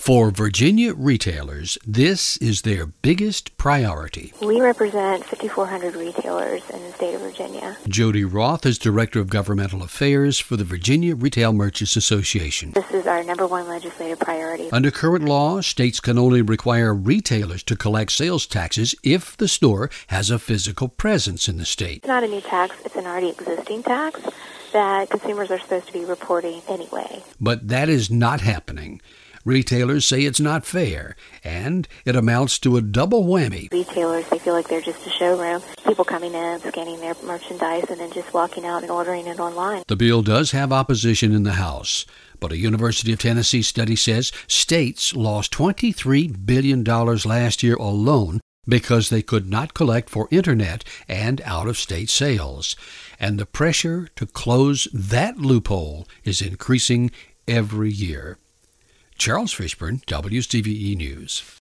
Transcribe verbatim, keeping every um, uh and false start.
For Virginia retailers, this is their biggest priority. We represent five thousand four hundred retailers in the state of Virginia. Jody Roth is Director of Governmental Affairs for the Virginia Retail Merchants Association. This is our number one legislative priority. Under current law, states can only require retailers to collect sales taxes if the store has a physical presence in the state. It's not a new tax, it's an already existing tax that consumers are supposed to be reporting anyway. But that is not happening. Retailers say it's not fair, and it amounts to a double whammy. Retailers, they feel like they're just a showroom. People coming in, scanning their merchandise, and then just walking out and ordering it online. The bill does have opposition in the House, but a University of Tennessee study says states lost twenty-three billion dollars last year alone because they could not collect for internet and out-of-state sales. And the pressure to close that loophole is increasing every year. Charles Fishburne, W C V E News.